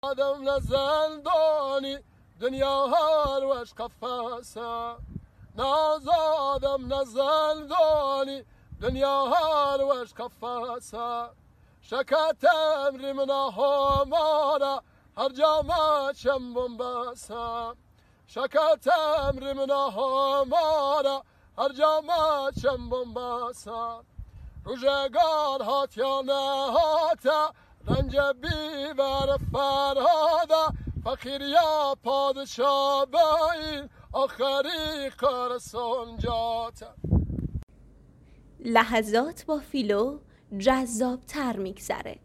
آدم نزندانی دنیا هر وش قفاسه نازادم نزندانی دنیا هر وش قفاسه شکاتم ریمنا همارا هر جامع چم بمباسه شکاتم ریمنا همارا هر جامع چم بمباسه روزگار هات یا نه هاتا رنج بیبر فرهادا فقیر یا پادشاه با این آخری کار سنجاتا. لحظات با فیلو جذاب‌تر میگذره.